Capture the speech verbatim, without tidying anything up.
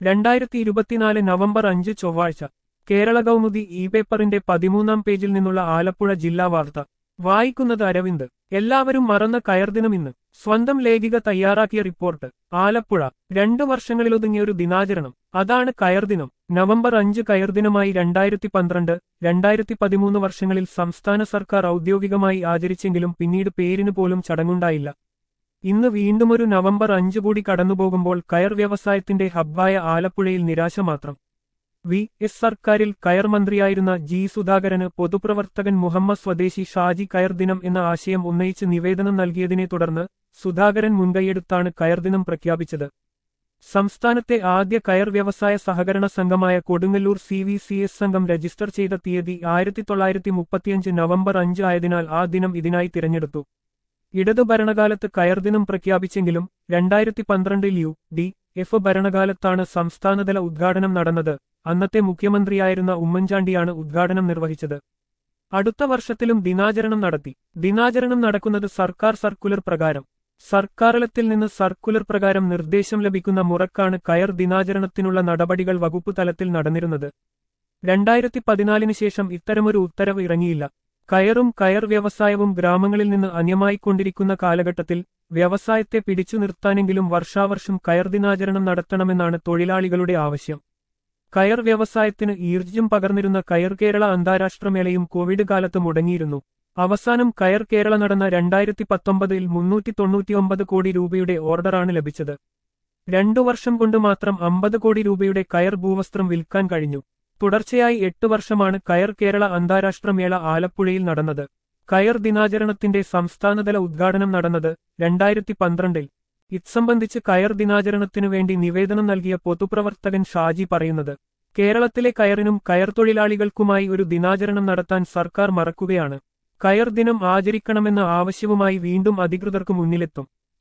രണ്ടായിരത്തി ഇരുപത്തിനാല് നവംബർ അഞ്ച് ചൊവ്വാഴ്ച കേരള കൗമുദി ഇ പേപ്പറിന്റെ പതിമൂന്നാം പേജിൽ നിന്നുള്ള ആലപ്പുഴ ജില്ലാ വാർത്ത വായിക്കുന്നത് അരവിന്ദ്. എല്ലാവരും മറന്ന കയർദിനം ഇന്ന്. സ്വന്തം ലേഖിക തയ്യാറാക്കിയ റിപ്പോർട്ട്. ആലപ്പുഴ. രണ്ടു വർഷങ്ങളിലൊതുങ്ങിയൊരു ദിനാചരണം, അതാണ് കയർദിനം. നവംബർ അഞ്ച് കയർദിനമായി രണ്ടായിരത്തി പന്ത്രണ്ട് രണ്ടായിരത്തി പതിമൂന്ന് വർഷങ്ങളിൽ സംസ്ഥാന സർക്കാർ ഔദ്യോഗികമായി ആചരിച്ചെങ്കിലും പിന്നീട് പേരിന് പോലും ചടങ്ങുണ്ടായില്ല. ഇന്ന് വീണ്ടുമൊരു നവംബർ അഞ്ച് കൂടി കടന്നുപോകുമ്പോൾ കയർ വ്യവസായത്തിന്റെ ഹബ്ബായ ആലപ്പുഴയിൽ നിരാശ മാത്രം. വി എസ് സർക്കാരിൽ കയർ മന്ത്രിയായിരുന്ന ജി സുധാകരന് പൊതുപ്രവർത്തകൻ മുഹമ്മദ് സ്വദേശി ഷാജി കയർ ദിനം എന്ന ആശയം ഉന്നയിച്ച് നിവേദനം നൽകിയതിനെ തുടർന്ന് സുധാകരൻ മുൻകൈയെടുത്താണ് കയർദിനം പ്രഖ്യാപിച്ചത്. സംസ്ഥാനത്തെ ആദ്യ കയർ വ്യവസായ സഹകരണ സംഘമായ Kodungallur C V C S സംഘം രജിസ്റ്റർ ചെയ്ത തീയതി ആയിരത്തി തൊള്ളായിരത്തി മുപ്പത്തിയഞ്ച് നവംബർ അഞ്ച് ആയതിനാൽ ആ ദിനം ഇതിനായി തിരഞ്ഞെടുത്തു. ഇടതു ഭരണകാലത്ത് കയർദിനം പ്രഖ്യാപിച്ചെങ്കിലും രണ്ടായിരത്തി പന്ത്രണ്ടിൽ യു ഡി എഫ് ഭരണകാലത്താണ് സംസ്ഥാനതല ഉദ്ഘാടനം നടന്നത്. അന്നത്തെ മുഖ്യമന്ത്രിയായിരുന്ന ഉമ്മൻചാണ്ടിയാണ് ഉദ്ഘാടനം നിർവഹിച്ചത്. അടുത്ത വർഷത്തിലും ദിനാചരണം നടത്തി. ദിനാചരണം നടക്കുന്നത് സർക്കാർ സർക്കുലർ പ്രകാരം. സർക്കാരിലത്തിൽ നിന്ന് സർക്കുലർ പ്രകാരം നിർദ്ദേശം ലഭിക്കുന്ന മുറക്കാണ് കയർ ദിനാചരണത്തിനുള്ള നടപടികൾ വകുപ്പ് തലത്തിൽ നടന്നിരുന്നത്. രണ്ടായിരത്തി പതിനാലിന് ശേഷം ഇത്തരമൊരു ഉത്തരവ് ഇറങ്ങിയില്ല. കയറും കയർ വ്യവസായവും ഗ്രാമങ്ങളിൽ നിന്ന് അന്യമായിക്കൊണ്ടിരിക്കുന്ന കാലഘട്ടത്തിൽ വ്യവസായത്തെ പിടിച്ചു നിർത്താനെങ്കിലും വർഷാവർഷം കയർ ദിനാചരണം നടത്തണമെന്നാണ് തൊഴിലാളികളുടെ ആവശ്യം. കയർ വ്യവസായത്തിന് ഈർജ്ജം പകർന്നിരുന്ന കയർ കേരള അന്താരാഷ്ട്ര മേളയും കോവിഡ് കാലത്ത് മുടങ്ങിയിരുന്നു. അവസാനം കയർ കേരള നടന്ന രണ്ടായിരത്തി പത്തൊമ്പതിൽ മുന്നൂറ്റി തൊണ്ണൂറ്റിയൊമ്പത് കോടി രൂപയുടെ ഓർഡറാണ് ലഭിച്ചത്. രണ്ടു വർഷം കൊണ്ട് മാത്രം അമ്പത് കോടി രൂപയുടെ കയർ ഭൂവസ്ത്രം വിൽക്കാൻ കഴിഞ്ഞു. തുടർച്ചയായി എട്ട് വർഷമാണ് കയർ കേരള അന്താരാഷ്ട്ര മേള ആലപ്പുഴയിൽ നടന്നത്. കയർ ദിനാചരണത്തിന്റെ സംസ്ഥാനതല ഉദ്ഘാടനം നടന്നത് രണ്ടായിരത്തി പന്ത്രണ്ടിൽ. ഇത്സംബന്ധിച്ച് കയർ ദിനാചരണത്തിനു വേണ്ടി നിവേദനം നൽകിയ പൊതുപ്രവർത്തകൻ ഷാജി പറയുന്നത്, കേരളത്തിലെ കയറിനും കയർ തൊഴിലാളികൾക്കുമായി ഒരു ദിനാചരണം നടത്താൻ സർക്കാർ മറക്കുകയാണ്. കയർ ദിനം ആചരിക്കണമെന്ന ആവശ്യവുമായി വീണ്ടും അധികൃതർക്ക് മുന്നിലെത്തും.